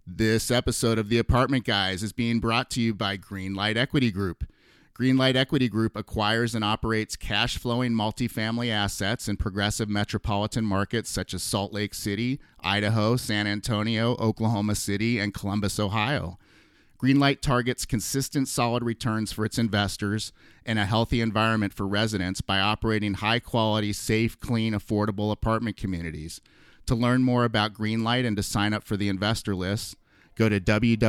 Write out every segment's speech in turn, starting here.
This episode of The Apartment Guys is being brought to you by Greenlight Equity Group. Greenlight Equity Group acquires and operates cash-flowing multifamily assets in progressive metropolitan markets such as Salt Lake City, Idaho, San Antonio, Oklahoma City, and Columbus, Ohio. Greenlight targets consistent, solid returns for its investors and a healthy environment for residents by operating high-quality, safe, clean, affordable apartment communities. To learn more about Greenlight and to sign up for the investor list, go to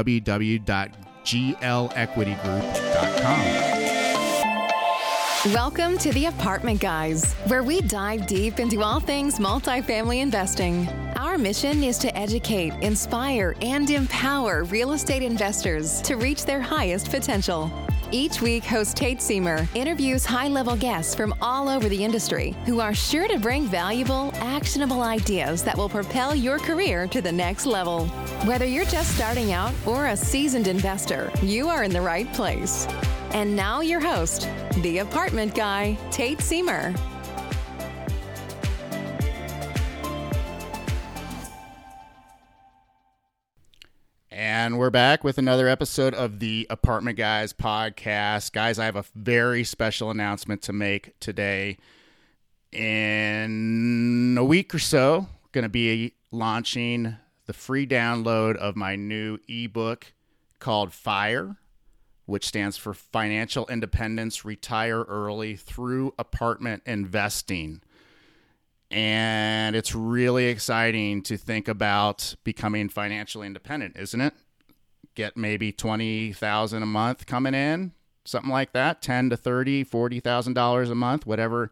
www.glequitygroup.com. Welcome to The Apartment Guys, where we dive deep into all things multifamily investing. Our mission is to educate, inspire, and empower real estate investors to reach their highest potential. Each week, host Tate Seamer interviews high-level guests from all over the industry who are sure to bring valuable, actionable ideas that will propel your career to the next level. Whether you're just starting out or a seasoned investor, you are in the right place. And now your host, the apartment guy, Tate Seamer. And we're back with another episode of the Apartment Guys podcast. Guys, I have a very special announcement to make today. In a week or so, we're going to be launching the free download of my new ebook called FIRE, which stands for Financial Independence, Retire Early Through Apartment Investing. And it's really exciting to think about becoming financially independent, isn't it? Get maybe $20,000 a month coming in, something like that, $10,000 to $30,000, $40,000 a month, whatever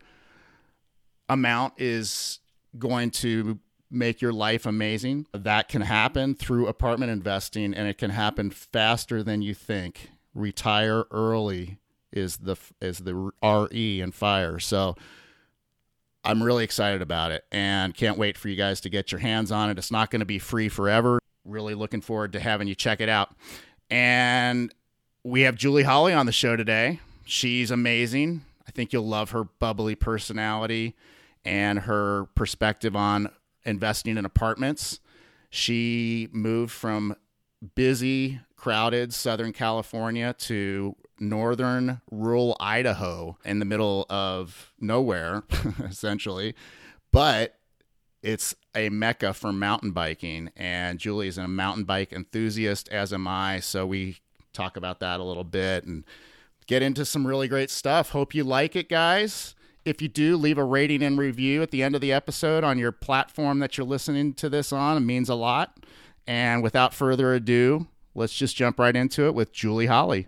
amount is going to make your life amazing. That can happen through apartment investing, and it can happen faster than you think. Retire early is the RE in FIRE. So I'm really excited about it and can't wait for you guys to get your hands on it. It's not going to be free forever. Really looking forward to having you check it out. And we have Julie Holly on the show today. She's amazing. I think you'll love her bubbly personality and her perspective on investing in apartments. She moved from busy, crowded Southern California to northern rural Idaho in the middle of nowhere, essentially. But it's a mecca for mountain biking, and Julie is a mountain bike enthusiast, as am I. So we talk about that a little bit and get into some really great stuff. Hope you like it, guys. If you do, leave a rating and review at the end of the episode on your platform that you're listening to this on. It means a lot. And without further ado, let's just jump right into it with Julie Holly.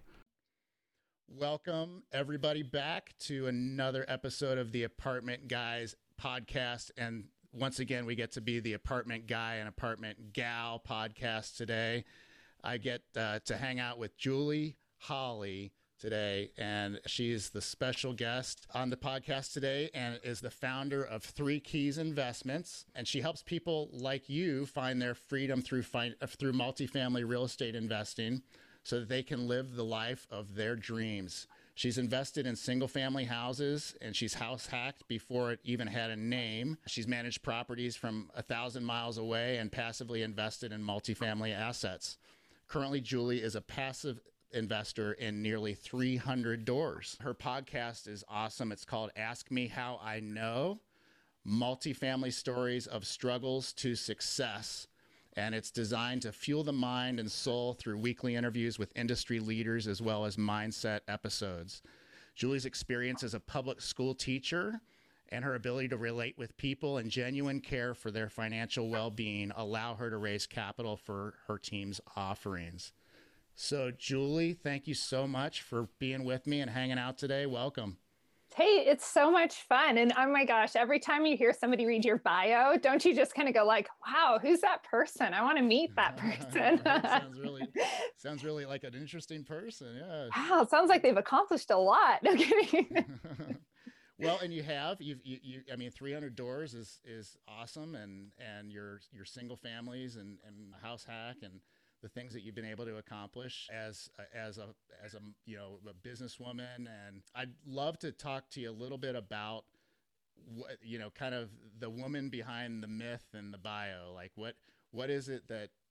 Welcome, everybody, back to another episode of the Apartment Guys podcast. And once again, we get to be the Apartment Guy and Apartment Gal podcast today. I get to hang out with Julie Holly today, and she's the special guest on the podcast today and is the founder of Three Keys Investments. And she helps people like you find their freedom through multifamily real estate investing, so that they can live the life of their dreams. She's invested in single-family houses, and she's house hacked before it even had a name. She's managed properties from 1,000 miles away and passively invested in multifamily assets. Currently, Julie is a passive investor in nearly 300 doors. Her podcast is awesome. It's called Ask Me How I Know, Multifamily Stories of Struggles to Success. And it's designed to fuel the mind and soul through weekly interviews with industry leaders as well as mindset episodes. Julie's experience as a public school teacher and her ability to relate with people and genuine care for their financial well-being allow her to raise capital for her team's offerings. So, Julie, thank you so much for being with me and hanging out today. Welcome. Hey, it's so much fun. And oh my gosh, every time you hear somebody read your bio, don't you just kind of go like, wow, who's that person? I want to meet that person. sounds really like an interesting person. Yeah. Wow, it sounds like they've accomplished a lot. No kidding. Well, and I mean, 300 doors is awesome. And your single families and house hack and the things that you've been able to accomplish as a businesswoman. And I'd love to talk to you a little bit about what, kind of the woman behind the myth and the bio. Like what is it that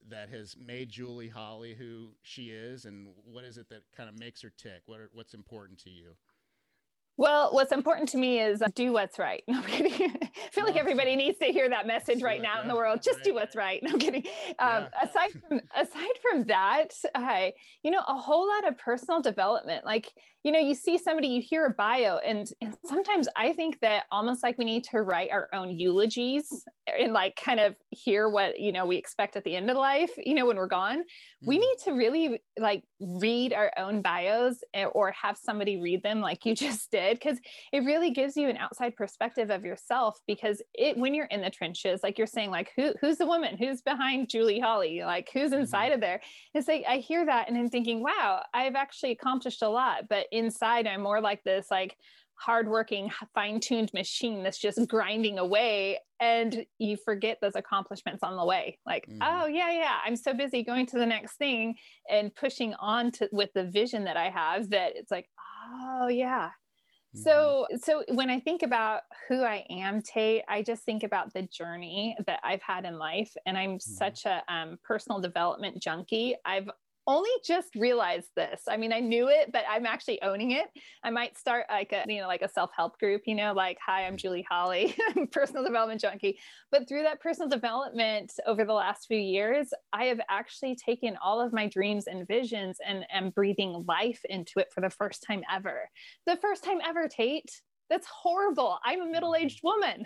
that has made Julie Holly who she is, and what is it that kind of makes her tick? What's important to you? Well, what's important to me is do what's right. No, I'm kidding. I feel like everybody needs to hear that message right now in the world. Just do what's right. No, I'm kidding. Aside from that, a whole lot of personal development. Like, you see somebody, you hear a bio, and sometimes I think that almost like we need to write our own eulogies and like kind of hear what, we expect at the end of life, when we're gone. We need to really like read our own bios or have somebody read them like you just did, because it really gives you an outside perspective of yourself. Because when you're in the trenches, like you're saying, like who's the woman, who's behind Julie Holly, like who's inside of there. It's like, I hear that and I'm thinking, wow, I've actually accomplished a lot, but inside I'm more like this, like hardworking, fine-tuned machine that's just grinding away. And you forget those accomplishments on the way. Like, oh yeah, I'm so busy going to the next thing and pushing on with the vision that I have, that it's like, oh yeah. So when I think about who I am, Tate, I just think about the journey that I've had in life. And I'm such a personal development junkie. I've only just realized this. I mean, I knew it, but I'm actually owning it. I might start like a self-help group, like, hi, I'm Julie Holly, I'm a personal development junkie. But through that personal development over the last few years, I have actually taken all of my dreams and visions and am breathing life into it for the first time ever. The first time ever, Tate. That's horrible. I'm a middle-aged woman.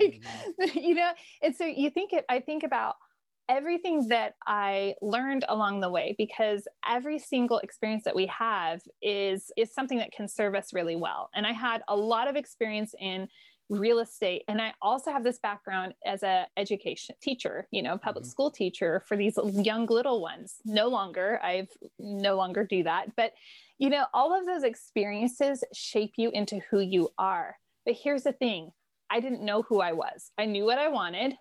And so I think about everything that I learned along the way, because every single experience that we have is something that can serve us really well. And I had a lot of experience in real estate. And I also have this background as a education teacher, public school teacher for these young little ones. I no longer do that. But, all of those experiences shape you into who you are. But here's the thing. I didn't know who I was. I knew what I wanted.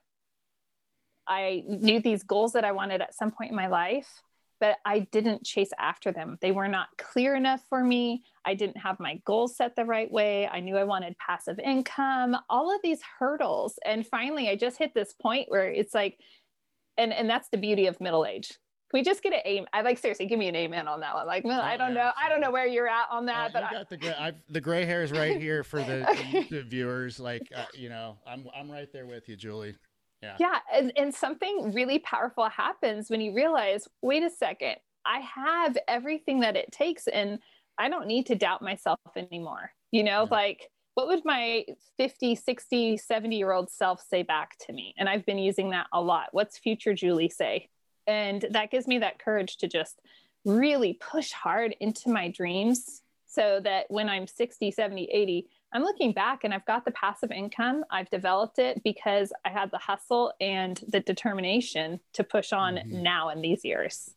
I knew these goals that I wanted at some point in my life, but I didn't chase after them. They were not clear enough for me. I didn't have my goals set the right way. I knew I wanted passive income, all of these hurdles. And finally, I just hit this point where it's like, and that's the beauty of middle age. Can we just get an aim? Seriously, give me an amen on that one. Like, I don't know where you're at on that, but the gray hair is right here for the viewers. Like, I'm right there with you, Julie. Yeah. And something really powerful happens when you realize, wait a second, I have everything that it takes and I don't need to doubt myself anymore. Like, what would my 50, 60, 70-year-old self say back to me? And I've been using that a lot. What's future Julie say? And that gives me that courage to just really push hard into my dreams so that when I'm 60, 70, 80, I'm looking back and I've got the passive income. I've developed it because I had the hustle and the determination to push on now in these years.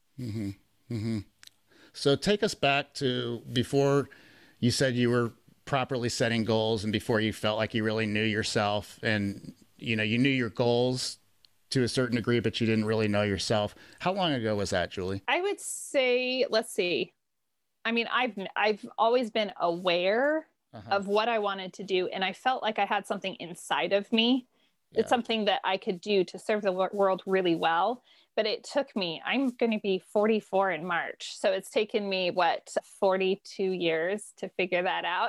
So take us back to before you said you were properly setting goals and before you felt like you really knew yourself and, you knew your goals to a certain degree, but you didn't really know yourself. How long ago was that, Julie? I would say, let's see. I mean, I've always been aware of what I wanted to do. And I felt like I had something inside of me. Yeah. It's something that I could do to serve the world really well. But it took me, I'm going to be 44 in March. So it's taken me, 42 years to figure that out.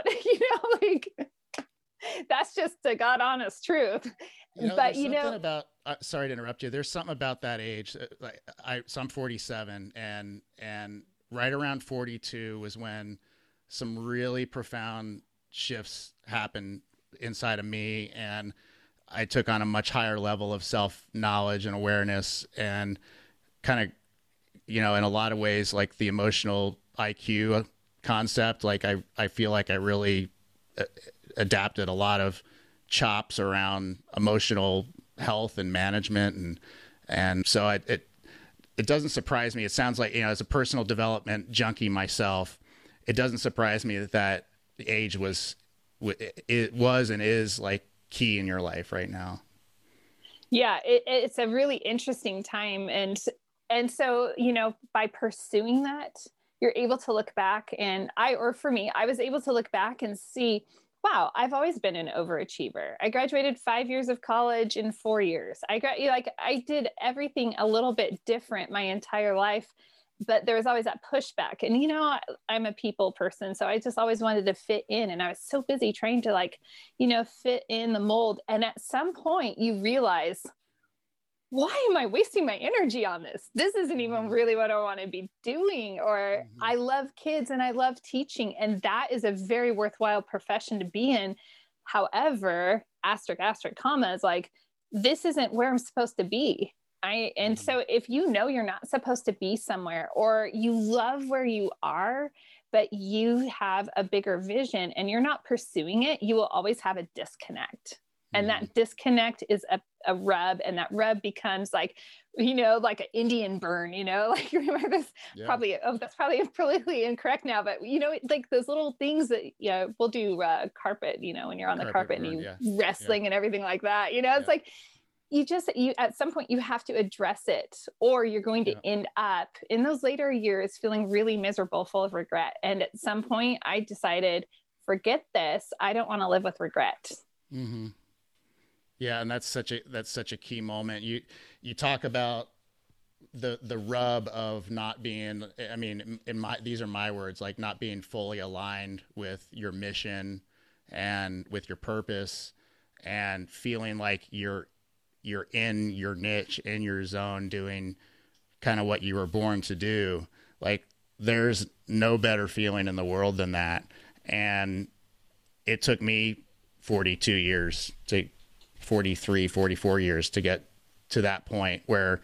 That's just the God honest truth. But about, sorry to interrupt you. There's something about that age. So I'm 47 and right around 42 was when some really profound shifts happened inside of me, and I took on a much higher level of self-knowledge and awareness, and kind of, in a lot of ways, like the emotional IQ concept, like I feel like I really adapted a lot of chops around emotional health and management, and so it doesn't surprise me. It sounds like, as a personal development junkie myself, it doesn't surprise me that the age it was and is like key in your life right now. Yeah, it's a really interesting time. And so, by pursuing that, you're able to look back I was able to look back and see, wow, I've always been an overachiever. I graduated 5 years of college in 4 years. I did everything a little bit different my entire life, but there was always that pushback. And, I'm a people person. So I just always wanted to fit in. And I was so busy trying to fit in the mold. And at some point you realize, why am I wasting my energy on this? This isn't even really what I want to be doing. Or I love kids and I love teaching. And that is a very worthwhile profession to be in. However, asterisk, commas, this isn't where I'm supposed to be. So if you're not supposed to be somewhere, or you love where you are, but you have a bigger vision and you're not pursuing it, you will always have a disconnect. And that disconnect is a rub, and that rub becomes like an Indian burn, remember this? Yeah. That's probably politically incorrect now, but those little things that, we'll do carpet, when you're on the carpet burn, and you wrestling and everything like that, it's like, you at some point you have to address it, or you're going to end up in those later years feeling really miserable, full of regret. And at some point I decided, forget this. I don't want to live with regret. Mm-hmm. Yeah. And that's such a key moment. You talk about the rub of not being, these are my words, like not being fully aligned with your mission and with your purpose, and feeling like you're in your niche, in your zone, doing kind of what you were born to do. Like, there's no better feeling in the world than that. And it took me 42 years to 43, 44 years to get to that point where,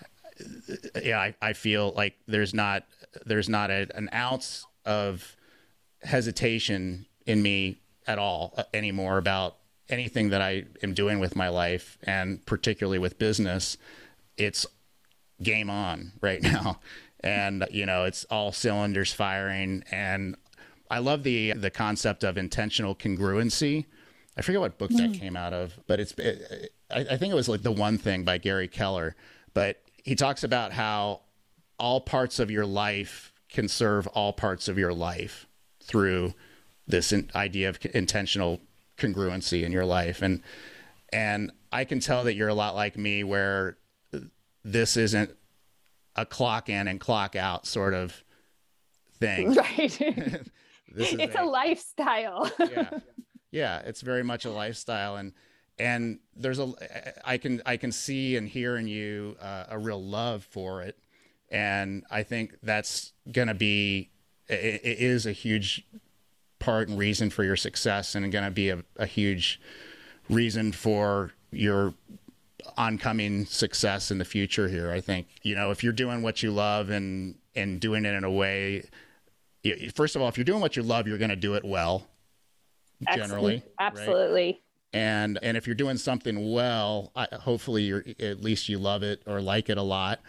I feel like there's not an ounce of hesitation in me at all anymore about anything that I am doing with my life, and particularly with business. It's game on right now. And, it's all cylinders firing. And I love the concept of intentional congruency. I forget what book that came out of, but I think it was like The One Thing by Gary Keller. But he talks about how all parts of your life can serve all parts of your life through this idea of intentional congruency in your life. And I can tell that you're a lot like me, where this isn't a clock in and clock out sort of thing. Right. It's a lifestyle. Yeah. It's very much a lifestyle. And there's I can see and hear in you a real love for it. And I think that's going to be, it is a huge part and reason for your success, and going to be a huge reason for your oncoming success in the future here. I think, if you're doing what you love and doing it in a way, first of all, if you're doing what you love, you're going to do it well, generally. Absolutely. Right? And if you're doing something well, hopefully at least you love it or like it a lot,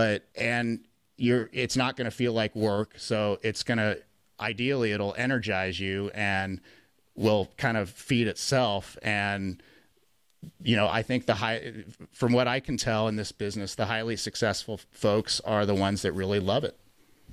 it's not going to feel like work. So ideally it'll energize you and will kind of feed itself. And, I think from what I can tell in this business, the highly successful folks are the ones that really love it.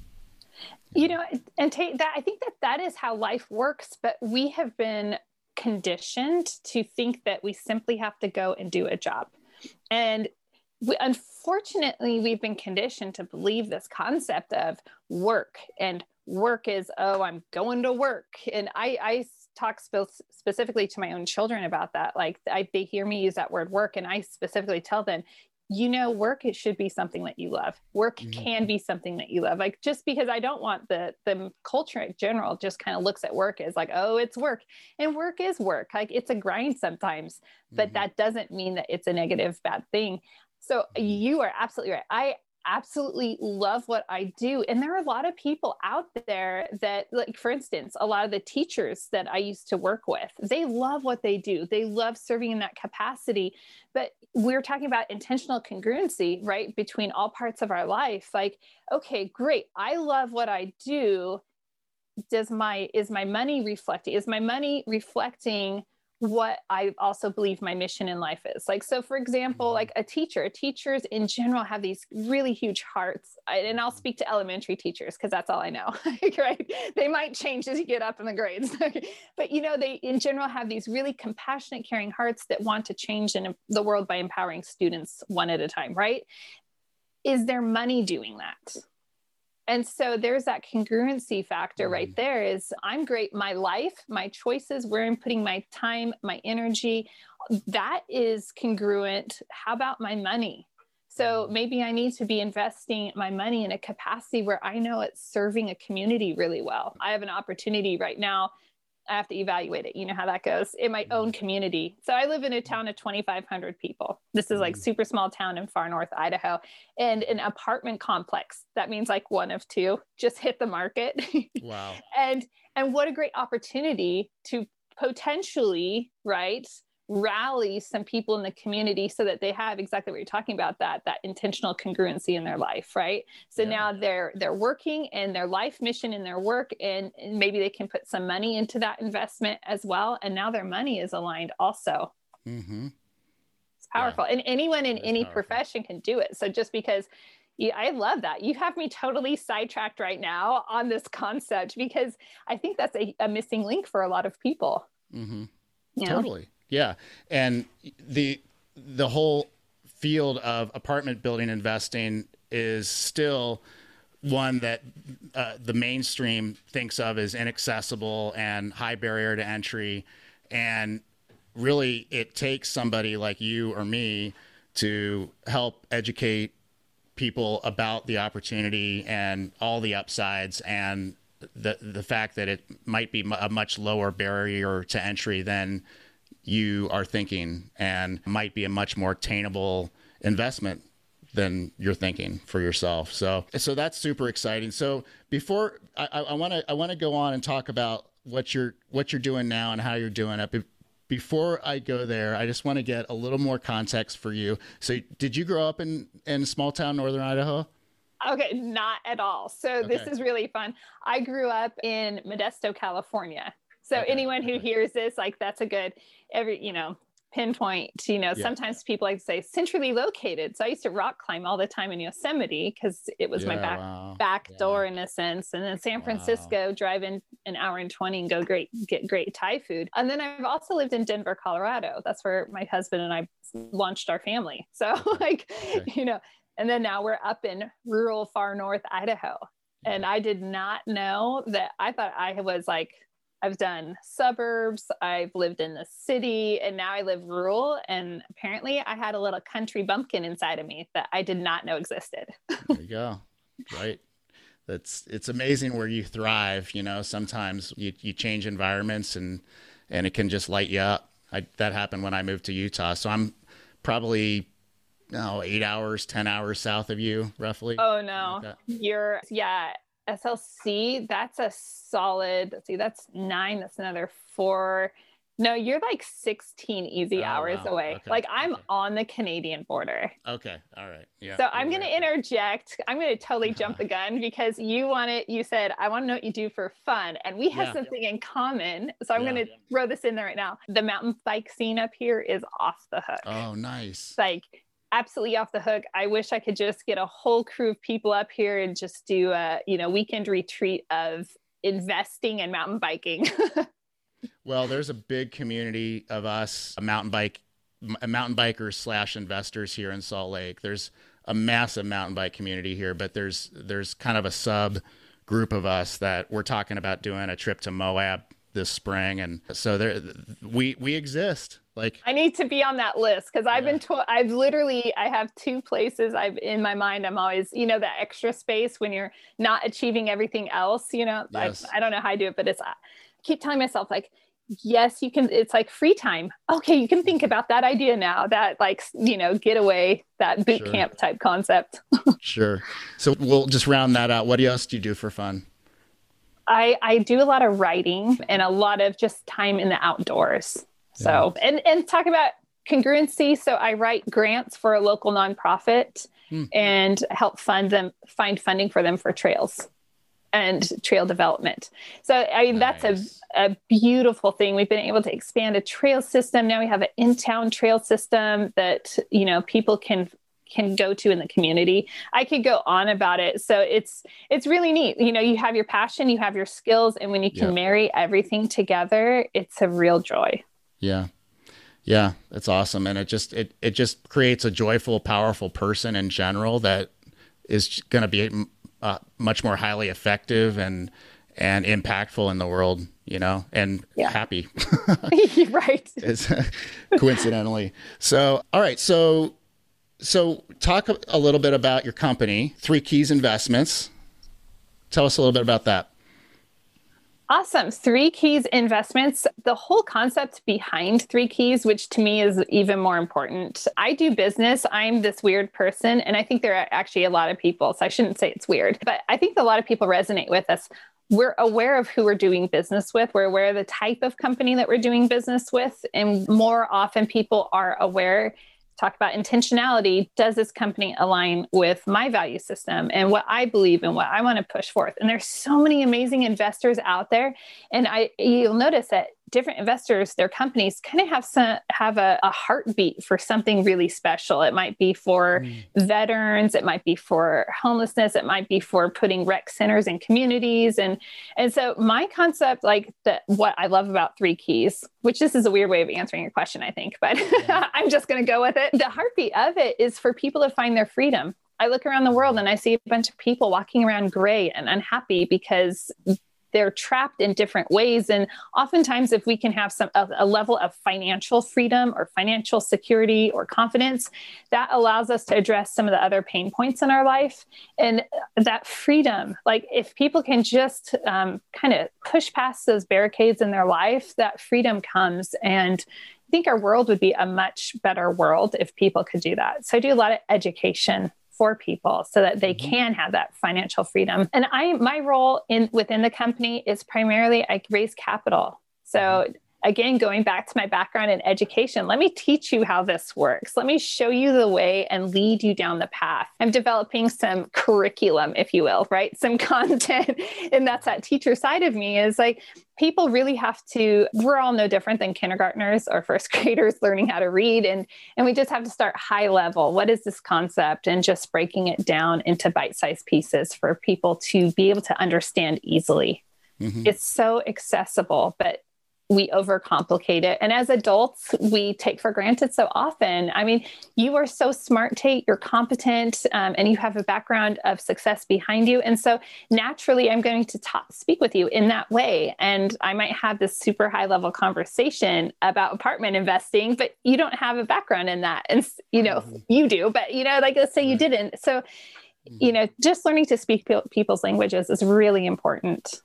And take that, I think that is how life works, but we have been conditioned to think that we simply have to go and do a job. And unfortunately, we've been conditioned to believe this concept of work, and work is, I'm going to work. And I talk specifically to my own children about that. Like, they hear me use that word work, and I specifically tell them, work, it should be something that you love. Work can be something that you love. Like, just because I don't want the culture in general just kind of looks at work as like, oh, it's work, and work is work. Like, it's a grind sometimes, but that doesn't mean that it's a negative, bad thing. So you are absolutely right. I absolutely love what I do. And there are a lot of people out there that, like, for instance, a lot of the teachers that I used to work with, they love what they do. They love serving in that capacity. But we're talking about intentional congruency, right? Between all parts of our life. Like, okay, great. I love what I do. Is my money reflecting what I also believe my mission in life is. Like, so for example, like teachers in general have these really huge hearts. And I'll speak to elementary teachers because that's all I know, right? They might change as you get up in the grades, but they in general have these really compassionate, caring hearts that want to change in the world by empowering students one at a time, right? Is there money doing that? And so there's that congruency factor right there is I'm great. My life, my choices, where I'm putting my time, my energy, that is congruent. How about my money? So maybe I need to be investing my money in a capacity where I know it's serving a community really well. I have an opportunity right now. I have to evaluate it. You know how that goes in my own community. So I live in a town of 2,500 people. This is like super small town in far north Idaho, and an apartment complex. That means like one of two just hit the market. Wow. And what a great opportunity to potentially, right, rally some people in the community so that they have exactly what you're talking about, that intentional congruency in their life, right? So now they're working in their life mission in their work, and maybe they can put some money into that investment as well. And now their money is aligned also. Mm-hmm. It's powerful. And anyone in any powerful profession can do it. So just because I love that. You have me totally sidetracked right now on this concept, because I think that's a missing link for a lot of people. Mm-hmm. Totally. Yeah. And the whole field of apartment building investing is still one that the mainstream thinks of as inaccessible and high barrier to entry. And really, it takes somebody like you or me to help educate people about the opportunity and all the upsides, and the fact that it might be a much lower barrier to entry than you are thinking, and might be a much more attainable investment than you're thinking for yourself. So that's super exciting. So before I want to go on and talk about what you're doing now and how you're doing it. Before I go there, I just want to get a little more context for you. So did you grow up in small town northern Idaho? Okay, not at all. So This is really fun. I grew up in Modesto, California. So anyone who hears this, like, that's a good pinpoint. Sometimes people like to say centrally located. So I used to rock climb all the time in Yosemite because it was my back door in a sense. And then San Francisco, drive in an hour and 20 and get great Thai food. And then I've also lived in Denver, Colorado. That's where my husband and I launched our family. So and then now we're up in rural far north Idaho. And I did not know that. I thought I was like, I've done suburbs, I've lived in the city, and now I live rural. And apparently I had a little country bumpkin inside of me that I did not know existed. There you go. Right. It's amazing where you thrive. Sometimes you change environments and it can just light you up. That happened when I moved to Utah. So I'm probably 8 hours, 10 hours south of you, roughly. Oh no, SLC, that's a solid, that's 9, that's another 4. No, you're like 16 easy hours away. Okay. Like I'm on the Canadian border. Okay. All right. Yeah. So I'm going to interject. I'm going to totally jump the gun because you said, I want to know what you do for fun. And we have something in common. So I'm going to throw this in there right now. The mountain bike scene up here is off the hook. Oh, nice. Like absolutely off the hook. I wish I could just get a whole crew of people up here and just do a, weekend retreat of investing and mountain biking. Well, there's a big community of us, mountain bikers / investors here in Salt Lake. There's a massive mountain bike community here, but there's kind of a sub group of us that we're talking about doing a trip to Moab this spring. And so we exist. Like, I need to be on that list because I've been told, I have 2 places in my mind. I'm always, that extra space when you're not achieving everything else, yes. I don't know how I do it, but I keep telling myself like, yes, you can, it's like free time. Okay. You can think about that idea now, that getaway, that boot camp type concept. Sure. So we'll just round that out. What else do you do for fun? I do a lot of writing and a lot of just time in the outdoors. So, and talk about congruency. So I write grants for a local nonprofit and help find funding for them for trails. and trail development. So, I mean, Nice. that's a beautiful thing. We've been able to expand a trail system. Now we have an in-town trail system that, people can go to in the community. I could go on about it. So it's really neat. You have your passion, you have your skills, and when you can marry everything together, it's a real joy. Yeah. Yeah. That's awesome. And it just creates a joyful, powerful person in general that is going to be much more highly effective and impactful in the world, and happy. Right. It's, coincidentally. So, all right. So talk a little bit about your company, Three Keys Investments. Tell us a little bit about that. Awesome. Three Keys Investments, the whole concept behind Three Keys, which to me is even more important. I do business. I'm this weird person. And I think there are actually a lot of people, so I shouldn't say it's weird, but I think a lot of people resonate with us. We're aware of who we're doing business with. We're aware of the type of company that we're doing business with. And more often people are aware. Talk about intentionality. Does this company align with my value system and what I believe and what I want to push forth? And there's so many amazing investors out there. And you'll notice that different investors, their companies kind of have a heartbeat for something really special. It might be for veterans. It might be for homelessness. It might be for putting rec centers in communities. And so my concept, what I love about Three Keys, which this is a weird way of answering your question, I think, but I'm just going to go with it. The heartbeat of it is for people to find their freedom. I look around the world and I see a bunch of people walking around gray and unhappy because they're trapped in different ways. And oftentimes, if we can have a level of financial freedom or financial security or confidence, that allows us to address some of the other pain points in our life. And that freedom, if people can just kind of push past those barricades in their life, that freedom comes. And I think our world would be a much better world if people could do that. So I do a lot of education for people so that they can have that financial freedom. And my role within the company is primarily I raise capital. So again, going back to my background in education, let me teach you how this works. Let me show you the way and lead you down the path. I'm developing some curriculum, if you will, right? Some content. And that's that teacher side of me is people really have to, we're all no different than kindergartners or first graders learning how to read. And we just have to start high level. What is this concept? And just breaking it down into bite-sized pieces for people to be able to understand easily. It's so accessible, but we overcomplicate it. And as adults, we take for granted so often. I mean, you are so smart, Tate, you're competent, and you have a background of success behind you. And so naturally, I'm going to speak with you in that way. And I might have this super high level conversation about apartment investing, but you don't have a background in that. And, you do, but, let's say you didn't. So, just learning to speak people's languages is really important.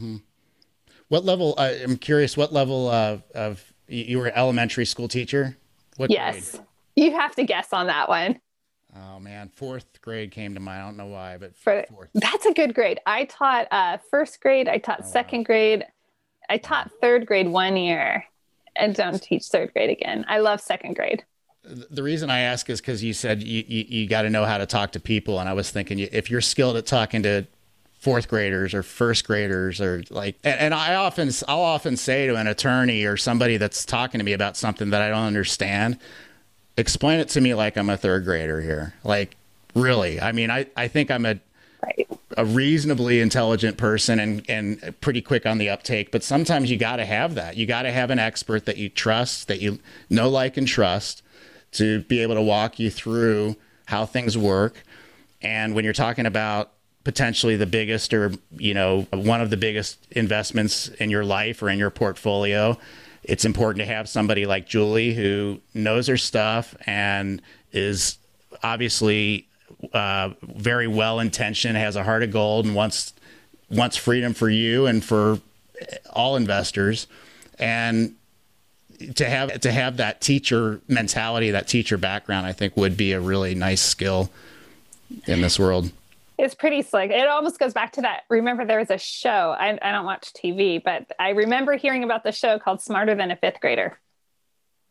What level, I'm curious, what level of you were an elementary school teacher? What Yes. grade? You have to guess on that one. Oh man, fourth grade came to mind. I don't know why, but fourth. That's a good grade. I taught first grade. I taught second grade. I taught third grade 1 year and don't teach third grade again. I love second grade. The reason I ask is because you said you got to know how to talk to people. And I was thinking if you're skilled at talking to fourth graders or first graders or and I'll often say to an attorney or somebody that's talking to me about something that I don't understand, explain it to me like I'm a third grader here. Really, I mean, I think I'm a reasonably intelligent person and pretty quick on the uptake, but sometimes you got to have that. You got to have an expert that you trust, that you know, like, and trust to be able to walk you through how things work. And when you're talking about potentially the biggest or, one of the biggest investments in your life or in your portfolio, it's important to have somebody like Julie who knows her stuff and is obviously very well-intentioned, has a heart of gold, and wants freedom for you and for all investors. And to have that teacher mentality, that teacher background, I think would be a really nice skill in this world. It's pretty slick. It almost goes back to that. Remember, there was a show. I don't watch TV, but I remember hearing about the show called Smarter Than a Fifth Grader.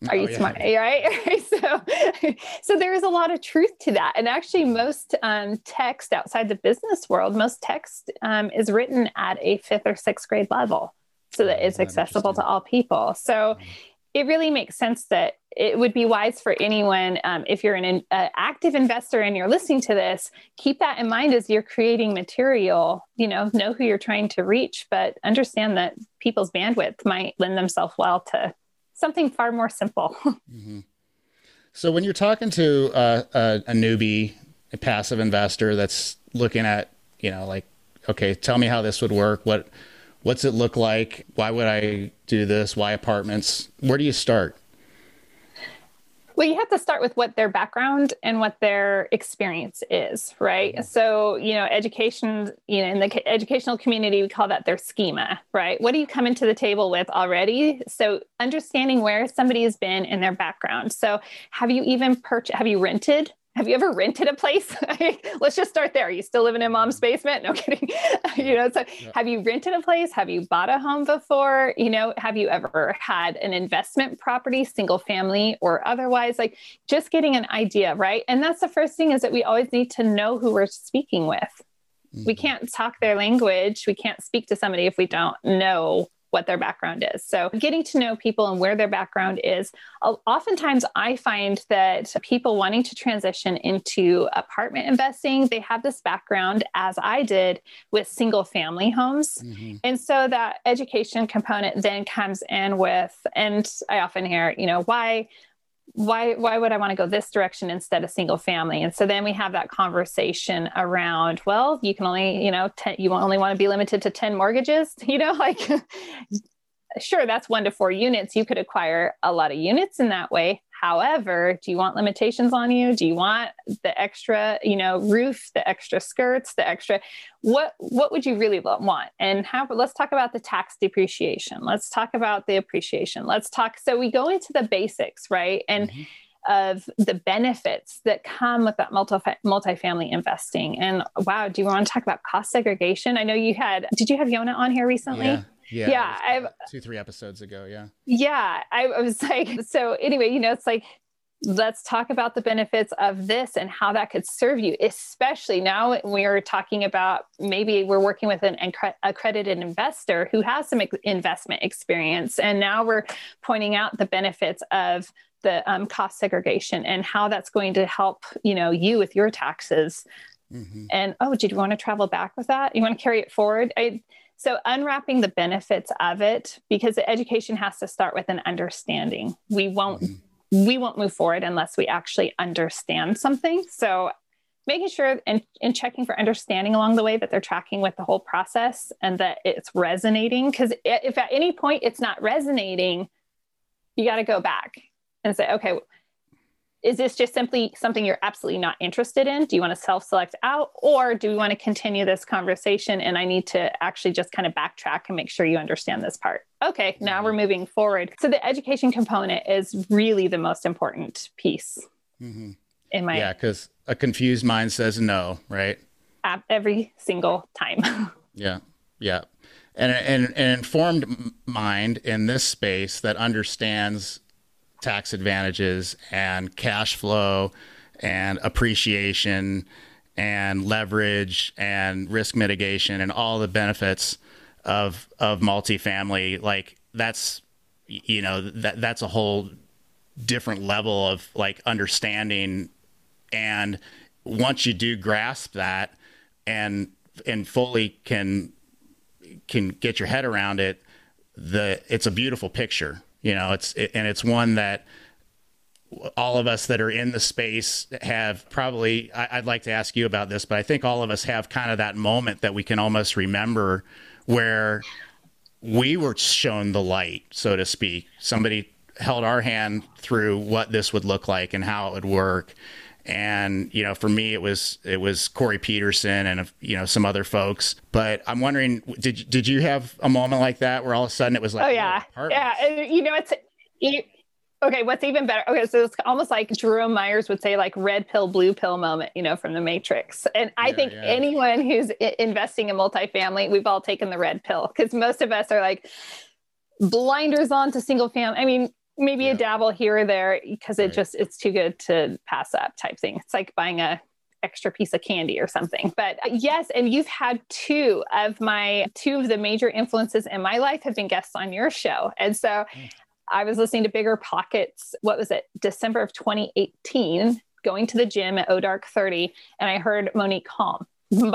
Are you smart? Right? So there is a lot of truth to that. And actually most text outside the business world, most text is written at a 5th or 6th grade level so that it's accessible to all people. So it really makes sense that it would be wise for anyone, if you're an active investor and you're listening to this, keep that in mind as you're creating material, know who you're trying to reach, but understand that people's bandwidth might lend themselves well to something far more simple. Mm-hmm. So when you're talking to a newbie, a passive investor that's looking at, okay, tell me how this would work. What's it look like? Why would I do this? Why apartments? Where do you start? Well, you have to start with what their background and what their experience is, right? Mm-hmm. So, education, in the educational community, we call that their schema, right? What do you come into the table with already? So understanding where somebody has been in their background. So have you even have you rented? Have you ever rented a place? Let's just start there. Are you still living in mom's basement? No kidding. Have you rented a place? Have you bought a home before? Have you ever had an investment property, single family or otherwise? Just getting an idea, right? And that's the first thing, is that we always need to know who we're speaking with. Mm-hmm. We can't talk their language. We can't speak to somebody if we don't know what their background is. So getting to know people and where their background is. Oftentimes I find that people wanting to transition into apartment investing, they have this background, as I did, with single family homes. Mm-hmm. And so that education component then comes in with, and I often hear, why would I want to go this direction instead of single family? And so then we have that conversation around, well, you can only, you only want to be limited to 10 mortgages, sure, that's 1 to 4 units. You could acquire a lot of units in that way. However, do you want limitations on you? Do you want the extra, roof, the extra skirts, the extra, what would you really want? And let's talk about the tax depreciation. Let's talk about the appreciation. So we go into the basics, right? And of the benefits that come with that multifamily investing. And wow, do you want to talk about cost segregation? I know did you have Yona on here recently? Yeah. I've 2-3 episodes ago. Yeah. Yeah. I was like, so anyway, it's like, let's talk about the benefits of this and how that could serve you, especially now we're talking about, maybe we're working with an accredited investor who has some investment experience. And now we're pointing out the benefits of the cost segregation and how that's going to help, you with your taxes. Mm-hmm. And, did you want to travel back with that? You want to carry it forward? So unwrapping the benefits of it, because the education has to start with an understanding. We won't move forward unless we actually understand something. So making sure and checking for understanding along the way, that they're tracking with the whole process and that it's resonating. Because if at any point it's not resonating, you got to go back and say, okay, is this just simply something you're absolutely not interested in? Do you want to self-select out, or do we want to continue this conversation? And I need to actually just kind of backtrack and make sure you understand this part. Okay, now we're moving forward. So the education component is really the most important piece. Mm-hmm. Because a confused mind says no, right? Every single time. Yeah. And an informed mind in this space that understands tax advantages and cash flow and appreciation and leverage and risk mitigation and all the benefits of multifamily, that's a whole different level of understanding. And once you do grasp that and fully can get your head around it, it's a beautiful picture. It's one that all of us that are in the space have probably, I'd like to ask you about this, but I think all of us have kind of that moment that we can almost remember where we were shown the light, so to speak. Somebody held our hand through what this would look like and how it would work. And, for me, it was Corey Peterson and, some other folks. But I'm wondering, did you have a moment like that where all of a sudden it was like, oh, yeah. Okay, what's even better? Okay, so it's almost like Jerome Myers would say, red pill, blue pill moment, from The Matrix. And I think anyone who's investing in multifamily, we've all taken the red pill, because most of us are blinders on to single family. I mean, maybe a dabble here or there because it's too good to pass up type thing. It's like buying a extra piece of candy or something. But yes, and you've had two of the major influences in my life have been guests on your show. And so I was listening to Bigger Pockets, what was it, December of 2018, going to the gym at Dark 30, and I heard Monique Halm.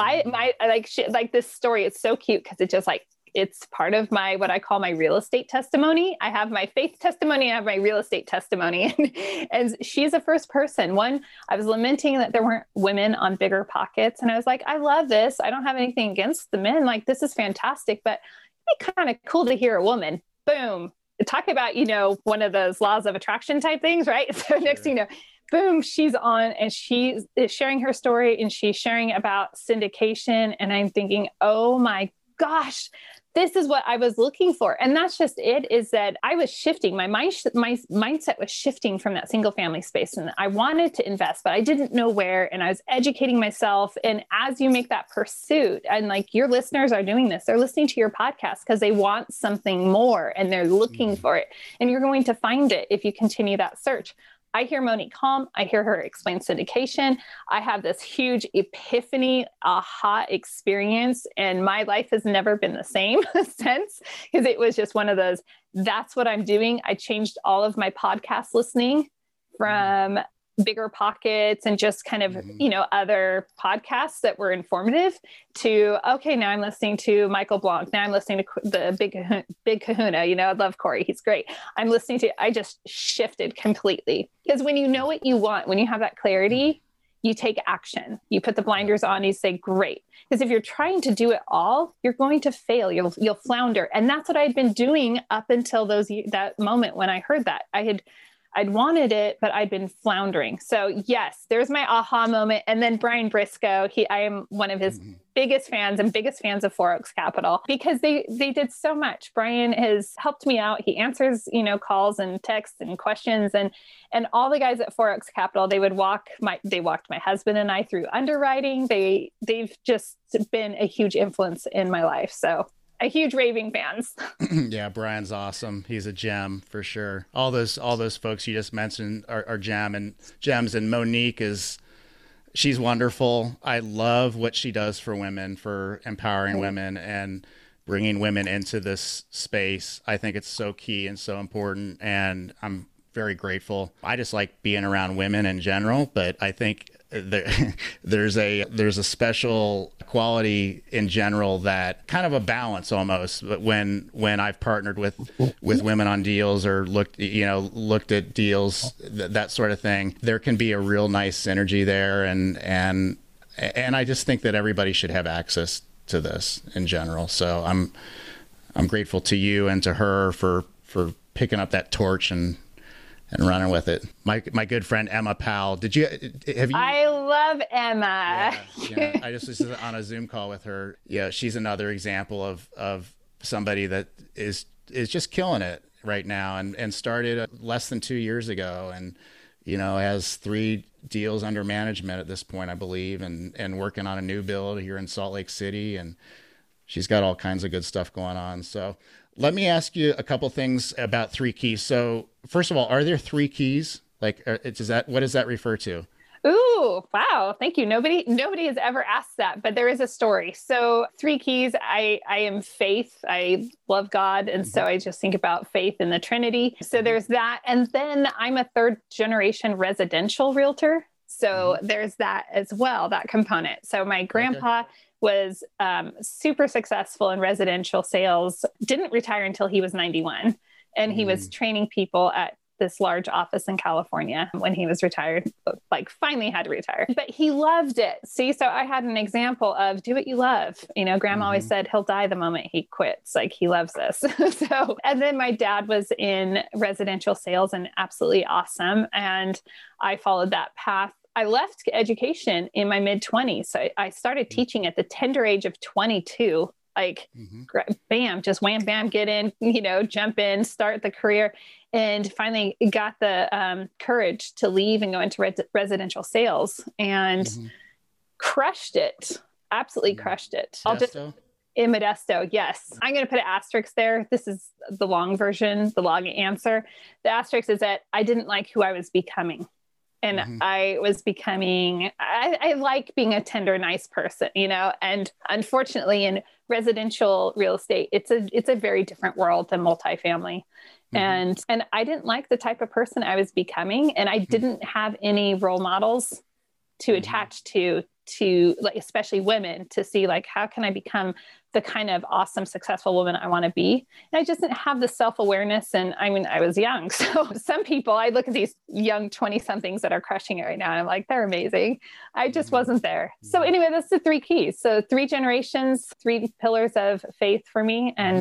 This story is so cute because it just like, it's part of my, what I call my real estate testimony. I have my faith testimony. I have my real estate testimony. And she's the first person. I was lamenting that there weren't women on Bigger Pockets. And I was like, I love this. I don't have anything against the men. Like, this is fantastic, but it'd be kind of cool to hear a woman. Boom. Talk about, one of those laws of attraction type things, right? So next thing you know, boom, she's on and she is sharing her story and she's sharing about syndication. And I'm thinking, oh my gosh, this is what I was looking for. And that's just it, is that I was shifting. My mindset was shifting from that single family space. And I wanted to invest, but I didn't know where. And I was educating myself. And as you make that pursuit, and like your listeners are doing this, they're listening to your podcast because they want something more and they're looking for it. And you're going to find it if you continue that search. I hear Monique Halm. I hear her explain syndication. I have this huge epiphany, aha experience, and my life has never been the same since, because it was just one of those, that's what I'm doing. I changed all of my podcast listening from Bigger Pockets and just kind of, other podcasts that were informative to, okay, now I'm listening to Michael Blanc. Now I'm listening to the Big Kahuna. I love Corey. He's great. I just shifted completely, because when you know what you want, when you have that clarity, you take action, you put the blinders on, you say, great. Because if you're trying to do it all, you're going to fail. You'll flounder. And that's what I'd been doing up until that moment when I heard that. I'd wanted it, but I'd been floundering. So yes, there's my aha moment. And then Brian Briscoe, I am one of his biggest fans of Four Oaks Capital, because they did so much. Brian has helped me out. He answers, calls and texts and questions, and all the guys at Four Oaks Capital, they walked my husband and I through underwriting. They've just been a huge influence in my life. So a huge raving fans. Yeah, Brian's awesome. He's a gem for sure. All those folks you just mentioned are gems, and Monique she's wonderful. I love what she does for women, for empowering women and bringing women into this space. I think it's so key and so important, and I'm very grateful. I just like being around women in general, but I think there's a special quality in general, that kind of a balance almost. But when I've partnered with women on deals or looked at deals, that sort of thing, there can be a real nice synergy there. And I just think that everybody should have access to this in general. So I'm grateful to you and to her for picking up that torch and running with it. My good friend Emma Powell. Have you? I love Emma. Yeah. I just was on a Zoom call with her. Yeah, she's another example of somebody that is just killing it right now, and started less than 2 years ago, and has 3 deals under management at this point, I believe, and working on a new build here in Salt Lake City, and she's got all kinds of good stuff going on. So let me ask you a couple things about 3 keys. So first of all, are there 3 keys? Like, what does that refer to? Ooh, wow. Thank you. Nobody has ever asked that, but there is a story. So 3 keys, I am faith. I love God. And so I just think about faith in the Trinity. So there's that. And then I'm a 3rd generation residential realtor. So there's that as well, that component. So my grandpa was super successful in residential sales, didn't retire until he was 91. And he was training people at this large office in California when he was retired, like finally had to retire, but he loved it. See, so I had an example of do what you love. Grandma always said he'll die the moment he quits. Like, he loves this. And then my dad was in residential sales and absolutely awesome. And I followed that path. I left education in my mid-20s. So I started teaching at the tender age of 22, like, bam, just wham, bam, get in, jump in, start the career, and finally got the courage to leave and go into residential sales, and crushed it. Absolutely crushed it. In Modesto, yes. I'm going to put an asterisk there. This is the long version, the long answer. The asterisk is that I didn't like who I was becoming. And I was becoming, I like being a tender, nice person, you know, and unfortunately in residential real estate, it's a very different world than multifamily. And I didn't like the type of person I was becoming, and I didn't have any role models to attach to like, especially women, to see like, how can I become the kind of awesome, successful woman I want to be? And I just didn't have the self-awareness. And I mean, I was young. So some people, I look at these young 20 somethings that are crushing it right now, and I'm like, they're amazing. I just wasn't there. So anyway, that's the 3 keys. So 3 generations, 3 pillars of faith for me. And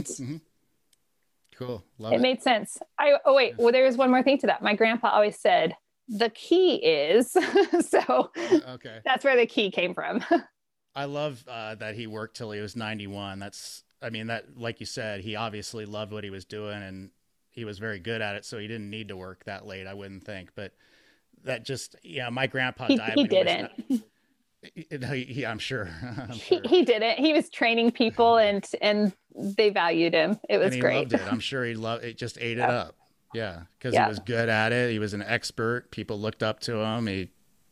cool. Love it made sense. Well, there was one more thing to that. My grandpa always said, the key is, so that's where the key came from. I love that he worked till he was 91. That, like you said, he obviously loved what he was doing, and he was very good at it. So he didn't need to work that late, I wouldn't think. But that just, my grandpa died. He didn't. I'm sure. He didn't. He was training people, and they valued him. It was great. Loved it. I'm sure he loved it. Just ate it up. Yeah, because he was good at it. He was an expert. People looked up to him. He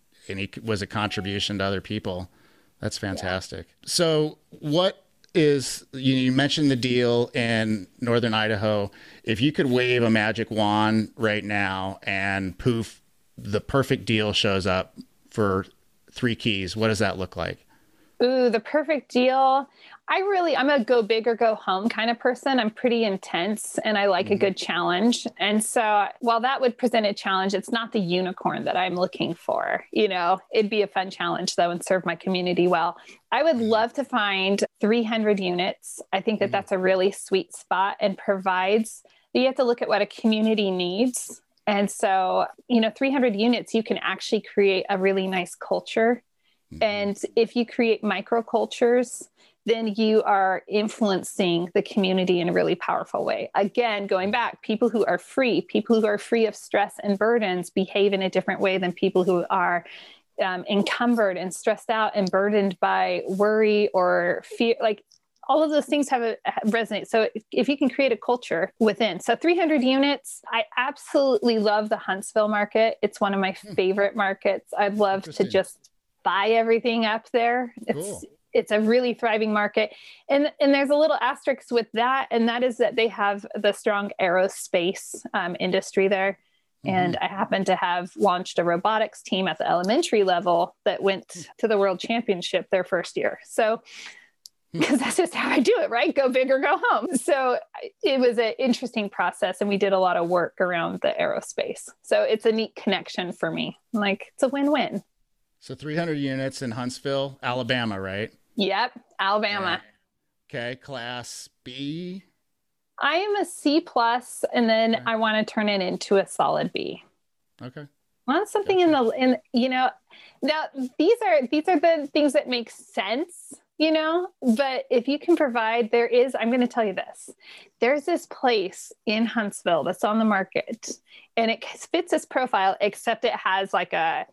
was a contribution to other people. That's fantastic. Yeah. So what is, you mentioned the deal in Northern Idaho. If you could wave a magic wand right now and poof, the perfect deal shows up for 3 keys, what does that look like? Ooh, the perfect deal. I'm a go big or go home kind of person. I'm pretty intense, and I like a good challenge. And so while that would present a challenge, it's not the unicorn that I'm looking for. You know, it'd be a fun challenge though, and serve my community well. I would love to find 300 units. I think that that's a really sweet spot, and provides, you have to look at what a community needs. And so, 300 units, you can actually create a really nice culture. And if you create microcultures, then you are influencing the community in a really powerful way. Again, going back, people who are free of stress and burdens behave in a different way than people who are encumbered and stressed out and burdened by worry or fear. Like, all of those things resonate. So if you can create a culture within, so 300 units, I absolutely love the Huntsville market. It's one of my favorite markets. I'd love to just buy everything up there. It's a really thriving market. And there's a little asterisk with that. And that is that they have the strong aerospace industry there. And I happen to have launched a robotics team at the elementary level that went to the world championship their first year. So, because that's just how I do it, right? Go big or go home. So it was an interesting process, and we did a lot of work around the aerospace. So it's a neat connection for me. Like, it's a win-win. So 300 units in Huntsville, Alabama, right? Yep. Alabama. Okay. Class B. I am a C+, and then I want to turn it into a solid B. Okay. Well, something now these are the things that make sense, but if you can provide, I'm going to tell you this, there's this place in Huntsville that's on the market, and it fits this profile, except it has like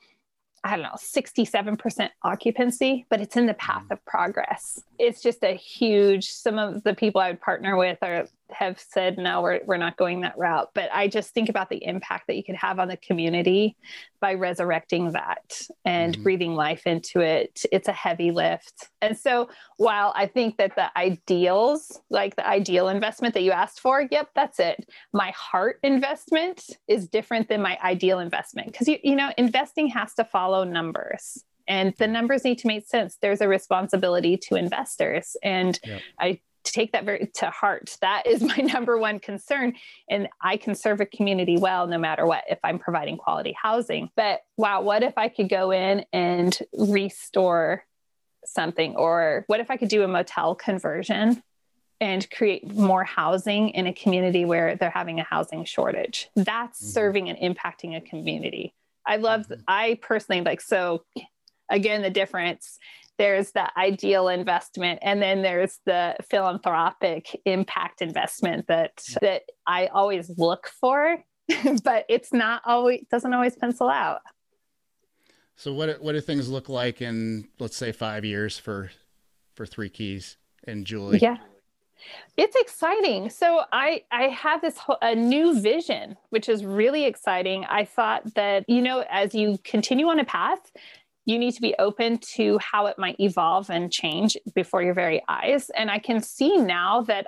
67% occupancy, but it's in the path of progress. It's just some of the people I would partner with have said, no, we're not going that route. But I just think about the impact that you could have on the community by resurrecting that and breathing life into it. It's a heavy lift. And so while I think that the ideals, like the ideal investment that you asked for, yep, that's it. My heart investment is different than my ideal investment, because investing has to follow numbers. And the numbers need to make sense. There's a responsibility to investors. And I take that very to heart. That is my number one concern. And I can serve a community well, no matter what, if I'm providing quality housing. But wow, what if I could go in and restore something? Or what if I could do a motel conversion and create more housing in a community where they're having a housing shortage? That's serving and impacting a community. I personally so again, the difference, there's the ideal investment, and then there's the philanthropic impact investment that I always look for, but doesn't always pencil out. So what do things look like in, let's say, 5 years for 3 keys? and Julie? Yeah. It's exciting. So I have a new vision, which is really exciting. I thought that, as you continue on a path, you need to be open to how it might evolve and change before your very eyes. And I can see now that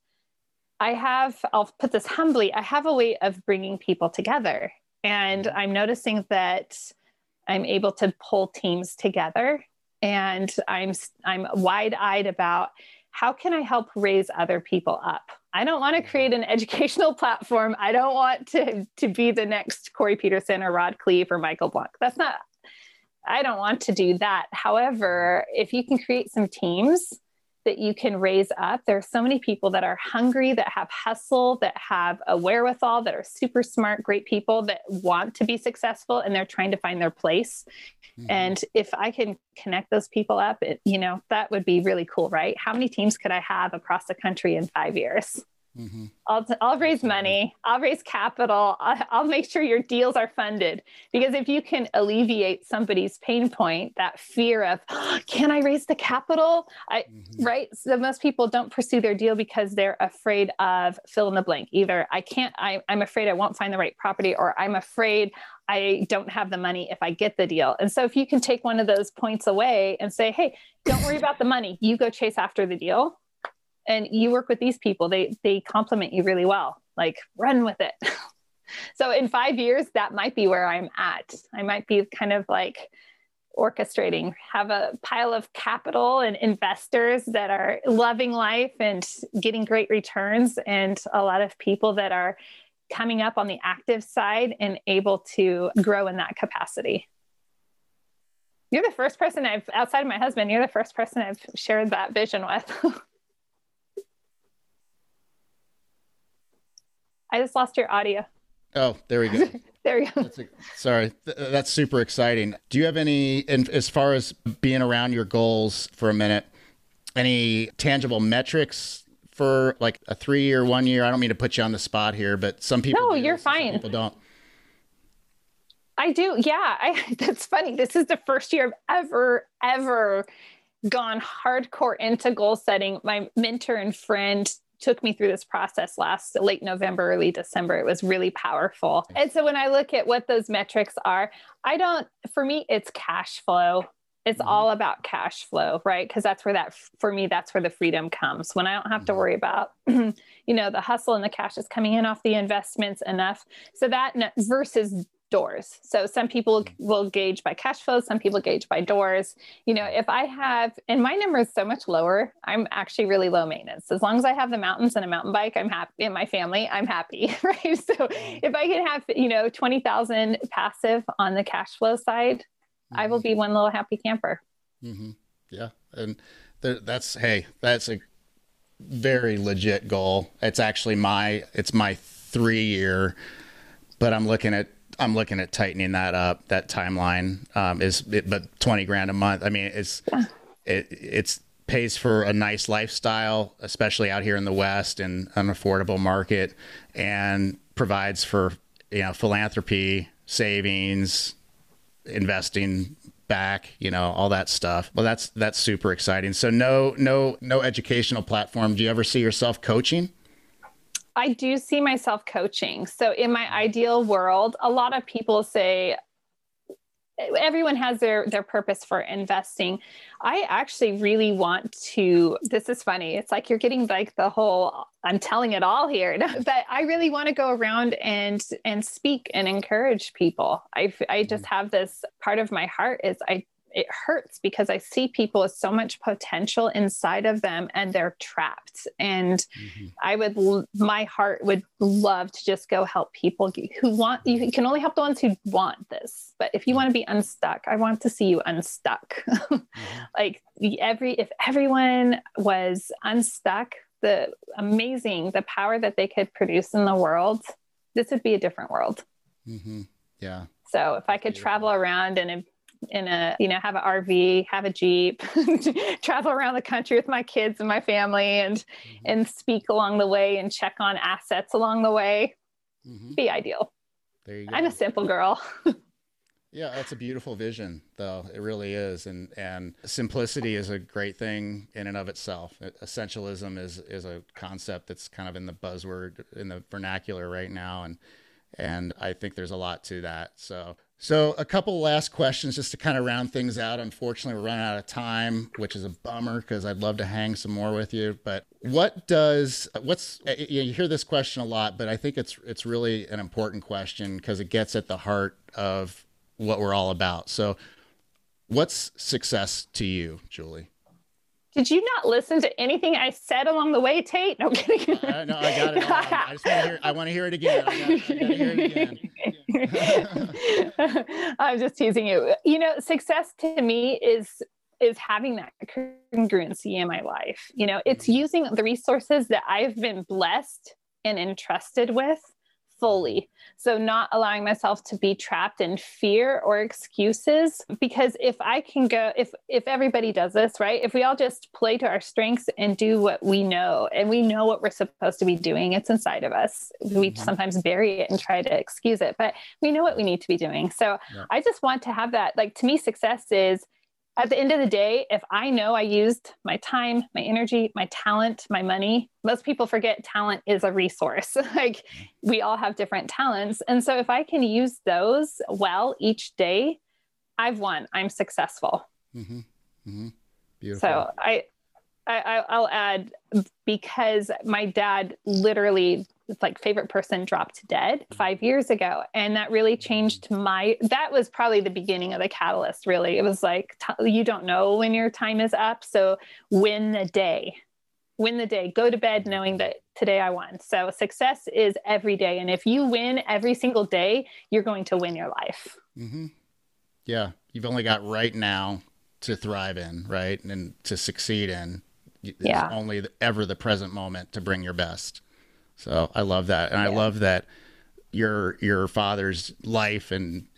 I'll put this humbly, I have a way of bringing people together. And I'm noticing that I'm able to pull teams together. And I'm wide-eyed about how can I help raise other people up? I don't want to create an educational platform. I don't want to be the next Corey Peterson or Rod Cleve or Michael Blanc. I don't want to do that. However, if you can create some teams that you can raise up, there are so many people that are hungry, that have hustle, that have a wherewithal, that are super smart, great people that want to be successful, and they're trying to find their place. Mm-hmm. And if I can connect those people up, that would be really cool, right? How many teams could I have across the country in 5 years? Mm-hmm. I'll raise money. I'll raise capital. I'll make sure your deals are funded. Because if you can alleviate somebody's pain point, that fear of, can I raise the capital? Right? So most people don't pursue their deal because they're afraid of fill in the blank. Either I'm afraid I won't find the right property, or I'm afraid I don't have the money if I get the deal. And so if you can take one of those points away and say, hey, don't worry about the money. You go chase after the deal. And you work with these people, they complement you really well, like run with it. So in 5 years, that might be where I'm at. I might be kind of like orchestrating, have a pile of capital and investors that are loving life and getting great returns, and a lot of people that are coming up on the active side and able to grow in that capacity. You're the first person outside of my husband, you're the first person I've shared that vision with. I just lost your audio. Oh, there we go. There we go. Sorry. That's super exciting. Do you have and as far as being around your goals for a minute, any tangible metrics for like a 3 year, 1 year? I don't mean to put you on the spot here, but some people No, you're fine. Some people don't. I do. Yeah. That's funny. This is the first year I've ever gone hardcore into goal setting. My mentor and friend took me through this process late November, early December. It was really powerful. And so when I look at what those metrics are, for me, it's cash flow. It's all about cash flow, right? Because that's where that's where the freedom comes. When I don't have to worry about, the hustle and the cash is coming in off the investments enough. So that versus doors. So some people will gauge by cash flow. Some people gauge by doors. If I have, and my number is so much lower, I'm actually really low maintenance. As long as I have the mountains and a mountain bike, I'm happy. In my family, I'm happy, right? So if I can have, 20,000 passive on the cash flow side, I will be one little happy camper. Mm-hmm. Yeah. And that's a very legit goal. It's actually my 3 year, but I'm looking at tightening that up. That timeline but $20,000 a month. I mean, it's pays for a nice lifestyle, especially out here in the West, and an affordable market, and provides for philanthropy, savings, investing back, all that stuff. Well, that's super exciting. So no educational platform. Do you ever see yourself coaching? I do see myself coaching. So in my ideal world, a lot of people say everyone has their purpose for investing. I actually really want to, this is funny. It's like you're getting like the whole, I'm telling it all here, but I really want to go around and speak and encourage people. I just have this part of my heart is it hurts because I see people with so much potential inside of them and they're trapped. And my heart would love to just go help people who want, you can only help the ones who want this. But if you want to be unstuck, I want to see you unstuck. Like if everyone was unstuck, the power that they could produce in the world, this would be a different world. Mm-hmm. Yeah. So if I could travel around and have an RV, have a Jeep, travel around the country with my kids and my family and speak along the way and check on assets along the way, be ideal. There you go. I'm a simple girl. Yeah, that's a beautiful vision, though. It really is. And simplicity is a great thing in and of itself. Essentialism is a concept that's kind of in the buzzword, in the vernacular right now. And I think there's a lot to that. So a couple last questions just to kind of round things out. Unfortunately, we're running out of time, which is a bummer because I'd love to hang some more with you. But you hear this question a lot, but I think it's really an important question because it gets at the heart of what we're all about. So what's success to you, Julie? Did you not listen to anything I said along the way, Tate? No kidding. No, I got it. I just want to hear it again. I got to hear it again. I'm just teasing you. Success to me is having that congruency in my life. It's using the resources that I've been blessed and entrusted with fully. So not allowing myself to be trapped in fear or excuses, because if everybody does this, right? If we all just play to our strengths and do what we know, and we know what we're supposed to be doing, it's inside of us. We sometimes bury it and try to excuse it, but we know what we need to be doing. So I just want to have that, to me, success is, at the end of the day, if I know I used my time, my energy, my talent, my money, most people forget talent is a resource. We all have different talents. And so if I can use those well each day, I've won. I'm successful. Mm-hmm. Mm-hmm. Beautiful. So I'll add, because my dad literally, favorite person dropped dead 5 years ago. And that really changed that was probably the beginning of the catalyst, really. It was you don't know when your time is up. So win the day, go to bed knowing that today I won. So success is every day. And if you win every single day, you're going to win your life. Mm-hmm. Yeah. You've only got right now to thrive in, right? And to succeed in. It's only ever the present moment to bring your best. So I love that. And I love that your father's life and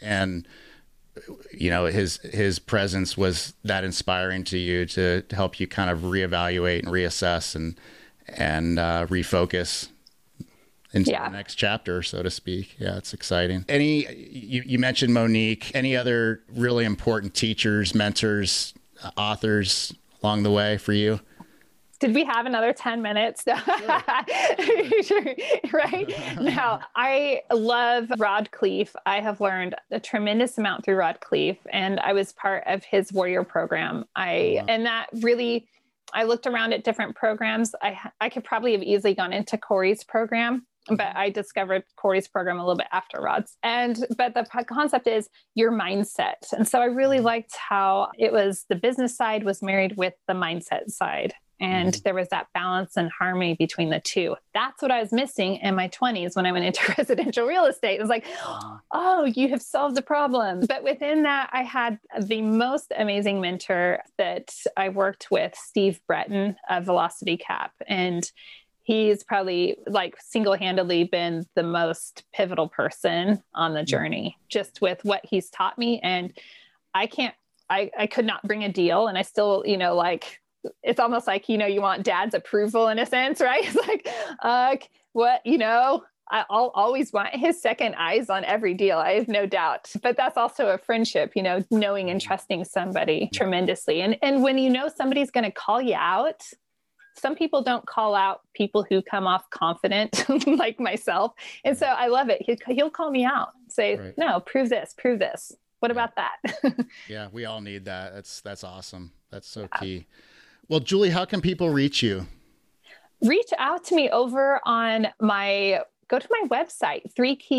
his presence was that inspiring to you to help you kind of reevaluate and reassess and refocus into the next chapter, so to speak. Yeah, it's exciting. You mentioned Monique, any other really important teachers, mentors, authors along the way for you? Did we have another 10 minutes? Sure. Right? Now, I love Rod Khleif. I have learned a tremendous amount through Rod Khleif, and I was part of his Warrior program. And that really, I looked around at different programs. I could probably have easily gone into Corey's program, but I discovered Corey's program a little bit after Rod's. But the concept is your mindset. And so I really liked how it was the business side was married with the mindset side. And there was that balance and harmony between the two. That's what I was missing in my 20s when I went into residential real estate. It was oh, you have solved the problem. But within that, I had the most amazing mentor that I worked with, Steve Breton of Velocity Cap. And he's probably single-handedly been the most pivotal person on the journey, just with what he's taught me. And I could not bring a deal. And I still, it's almost you want dad's approval in a sense, right? It's I'll always want his second eyes on every deal. I have no doubt, but that's also a friendship, knowing and trusting somebody tremendously. And when somebody's going to call you out, some people don't call out people who come off confident like myself. And so I love it. He'll call me out, say, right. No, prove this. What about that? Yeah. We all need that. That's awesome. That's so key. Well, Julie, how can people reach you? Reach out to me over on go to my website,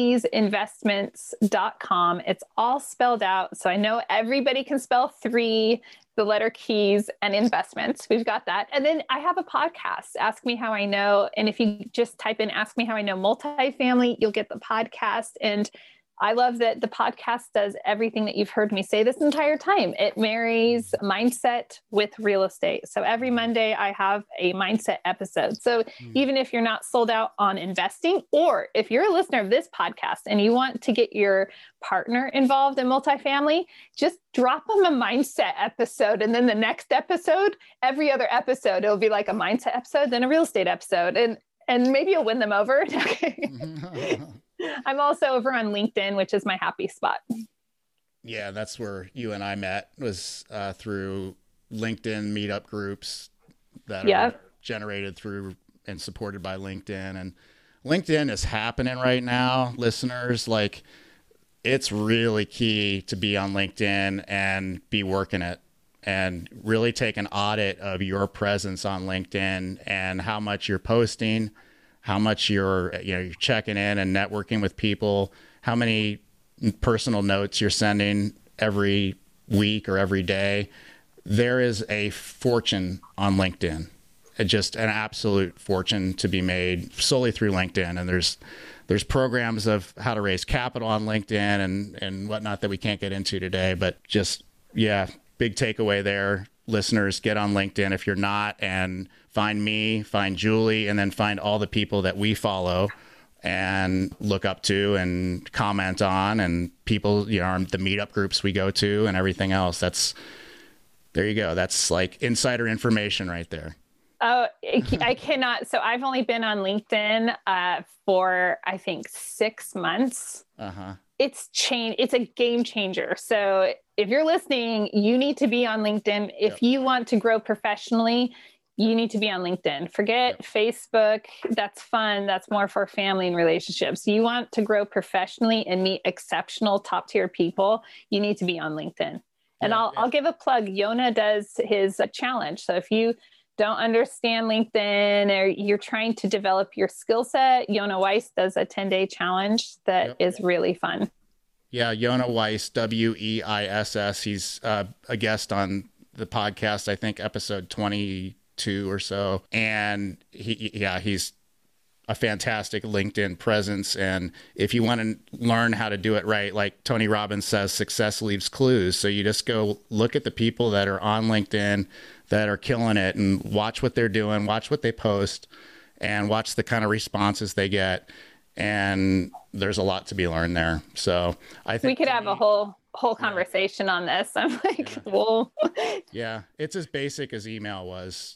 3keysinvestments.com. It's all spelled out. So I know everybody can spell 3, the letter keys, and investments. We've got that. And then I have a podcast, Ask Me How I Know. And if you just type in Ask Me How I Know Multifamily, you'll get the podcast. And I love that the podcast does everything that you've heard me say this entire time. It marries mindset with real estate. So every Monday I have a mindset episode. So even if you're not sold out on investing, or if you're a listener of this podcast and you want to get your partner involved in multifamily, just drop them a mindset episode. And then the next episode, every other episode, it'll be like a mindset episode, then a real estate episode. And maybe you'll win them over. I'm also over on LinkedIn, which is my happy spot. Yeah, that's where you and I met, was through LinkedIn meetup groups that are generated through and supported by LinkedIn. And LinkedIn is happening right now, listeners. Like, it's really key to be on LinkedIn and be working it and really take an audit of your presence on LinkedIn and how much you're posting, how much you're checking in and networking with people, how many personal notes you're sending every week or every day. There is a fortune on LinkedIn, just an absolute fortune to be made solely through LinkedIn. And there's programs of how to raise capital on LinkedIn and whatnot that we can't get into today. But just, big takeaway there. Listeners, get on LinkedIn if you're not, and find me, find Julie, and then find all the people that we follow and look up to and comment on, and people, the meetup groups we go to and everything else. There you go. That's like insider information right there. Oh, I cannot. So I've only been on LinkedIn for, I think, 6 months. It's a game changer. So if you're listening, you need to be on LinkedIn. If you want to grow professionally, you need to be on LinkedIn. Forget Facebook. That's fun. That's more for family and relationships. You want to grow professionally and meet exceptional top tier people, you need to be on LinkedIn. And I'll give a plug. Yona does his challenge. So if you don't understand LinkedIn or you're trying to develop your skill set, Yona Weiss does a 10-day challenge that is really fun. Yeah, Yona Weiss, Weiss. He's a guest on the podcast, I think episode 22 or so. And he's a fantastic LinkedIn presence. And if you want to learn how to do it right, like Tony Robbins says, success leaves clues. So you just go look at the people that are on LinkedIn that are killing it and watch what they're doing, watch what they post, and watch the kind of responses they get. And there's a lot to be learned there. So I think we could have a whole conversation on this. I'm like, whoa. Yeah. It's as basic as email was,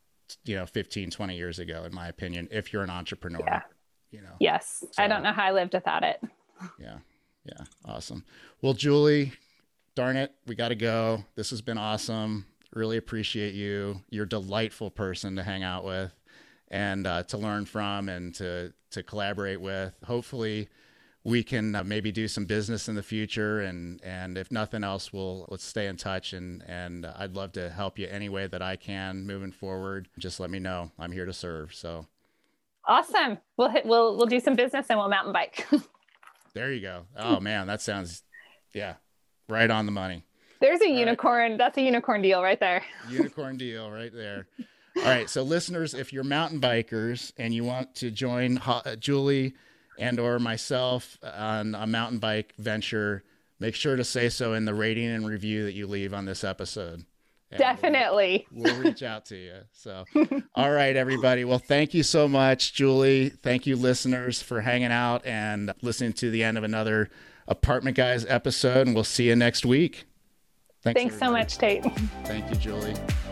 15, 20 years ago, in my opinion, if you're an entrepreneur. Yes. So, I don't know how I lived without it. Yeah. Awesome. Well, Julie, darn it, we got to go. This has been awesome. Really appreciate you. You're a delightful person to hang out with and to learn from and to collaborate with. Hopefully we can maybe do some business in the future. And if nothing else, let's stay in touch. And I'd love to help you any way that I can moving forward. Just let me know. I'm here to serve. So awesome. We'll do some business and we'll mountain bike. There you go. Oh man, that sounds, right on the money. There's a unicorn. Right. That's a unicorn deal right there. Unicorn deal right there. All right. So listeners, if you're mountain bikers and you want to join Julie and or myself on a mountain bike venture, make sure to say so in the rating and review that you leave on this episode. And definitely. We'll reach out to you. So, all right, everybody. Well, thank you so much, Julie. Thank you, listeners, for hanging out and listening to the end of another Apartment Guys episode. And we'll see you next week. Thanks so much, Tate. Thank you, Julie.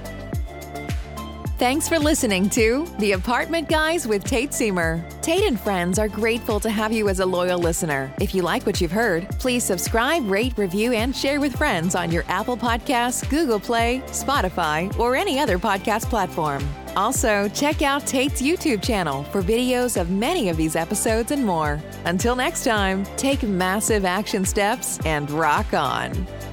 Thanks for listening to The Apartment Guys with Tate Seamer. Tate and friends are grateful to have you as a loyal listener. If you like what you've heard, please subscribe, rate, review, and share with friends on your Apple Podcasts, Google Play, Spotify, or any other podcast platform. Also, check out Tate's YouTube channel for videos of many of these episodes and more. Until next time, take massive action steps and rock on.